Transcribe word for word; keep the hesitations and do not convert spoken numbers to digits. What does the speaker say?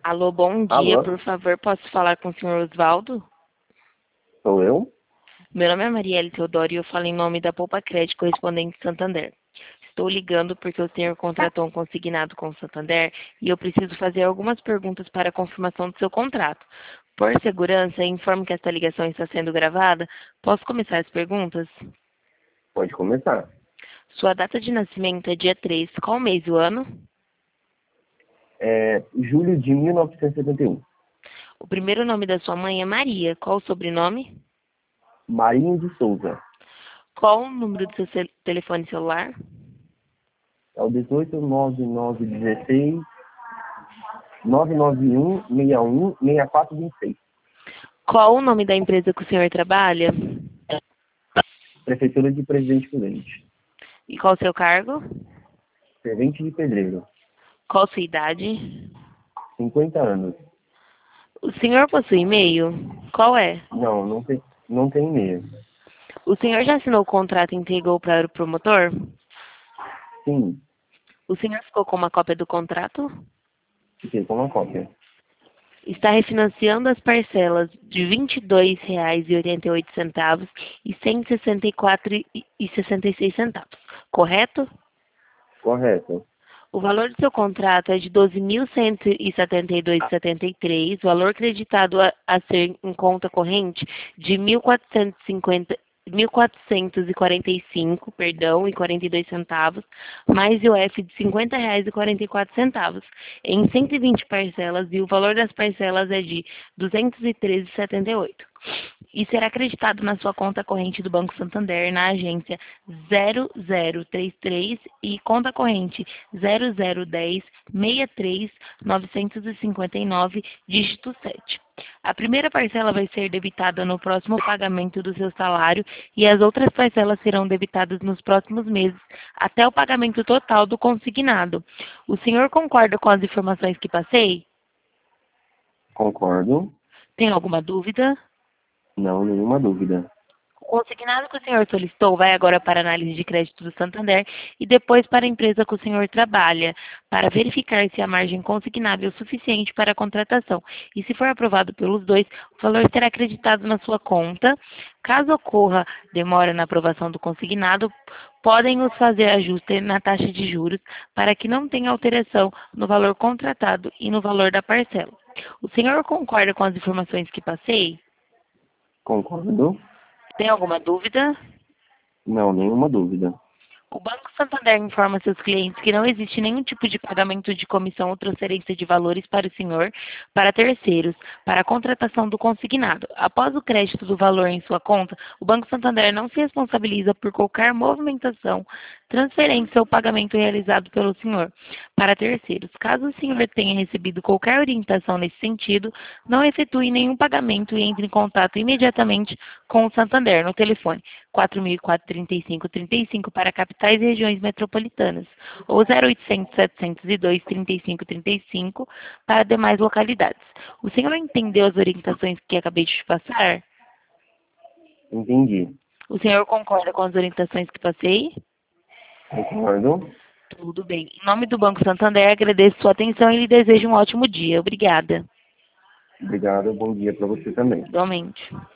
Alô, bom dia. Alô, Por favor, posso falar com o senhor Osvaldo? sou eu? Meu nome é Marielle Teodoro e eu falo em nome da Poupa Crédito Correspondente Santander. Estou ligando porque o senhor contratou um consignado com o Santander e eu preciso fazer algumas perguntas para a confirmação do seu contrato. Por segurança, informo que esta ligação está sendo gravada. Posso começar as perguntas? Pode começar. Sua data de nascimento é dia três. Qual mês e o ano? É julho de mil novecentos e setenta e um. O primeiro nome da sua mãe é Maria. Qual o sobrenome? Marinho de Souza. Qual o número do seu cel- telefone celular? É o dezoito nove nove dezesseis nove nove um seis um seis quatro dois seis. Qual o nome da empresa que o senhor trabalha? Prefeitura de Presidente Prudente. E qual o seu cargo? Servente de pedreiro. Qual sua idade? cinquenta anos. O senhor possui e-mail? Qual é? Não, não tem, não tem e-mail. O senhor já assinou o contrato e entregou para o promotor? Sim, O senhor ficou com uma cópia do contrato? fiquei com uma cópia. Está refinanciando as parcelas de vinte e dois reais e oitenta e oito centavos e cento e sessenta e quatro reais e sessenta e seis centavos, correto? Correto. O valor do seu contrato é de doze mil cento e setenta e dois reais e setenta e três centavos, valor creditado a, a ser em conta corrente de mil quatrocentos e cinquenta mil quatrocentos e quarenta e cinco, perdão, e quarenta e dois centavos, mais I O F de cinquenta reais e quarenta e quatro centavos, em cento e vinte parcelas, e o valor das parcelas é de duzentos e treze reais e setenta e oito centavos. E será acreditado na sua conta corrente do Banco Santander, na agência zero zero três três e conta corrente zero zero um zero seis três nove cinco nove, dígito sete. A primeira parcela vai ser debitada no próximo pagamento do seu salário e as outras parcelas serão debitadas nos próximos meses, até o pagamento total do consignado. O senhor concorda com as informações que passei? Concordo. Tem alguma dúvida? Não, nenhuma dúvida. O consignado que o senhor solicitou vai agora para a análise de crédito do Santander e depois para a empresa que o senhor trabalha, para verificar se a margem consignável é suficiente para a contratação. E se for aprovado pelos dois, o valor será acreditado na sua conta. Caso ocorra demora na aprovação do consignado, podem os fazer ajuste na taxa de juros para que não tenha alteração no valor contratado e no valor da parcela. O senhor concorda com as informações que passei? Concordo. Tem alguma dúvida? Não, nenhuma dúvida. O Banco Santander informa seus clientes que não existe nenhum tipo de pagamento de comissão ou transferência de valores para o senhor, para terceiros, para a contratação do consignado. Após o crédito do valor em sua conta, o Banco Santander não se responsabiliza por qualquer movimentação, transferência ou pagamento realizado pelo senhor para terceiros. Caso o senhor tenha recebido qualquer orientação nesse sentido, não efetue nenhum pagamento e entre em contato imediatamente com o Santander no telefone quatro mil e quatro, trinta e cinco, trinta e cinco para capitais e regiões metropolitanas, ou zero oitocentos, setecentos e dois, trinta e cinco, trinta e cinco para demais localidades. O senhor entendeu as orientações que acabei de te passar? Entendi. O senhor concorda com as orientações que passei? Concordo. Tudo bem. Em nome do Banco Santander, agradeço sua atenção e lhe desejo um ótimo dia. Obrigada. Obrigado. Bom dia para você também. Igualmente.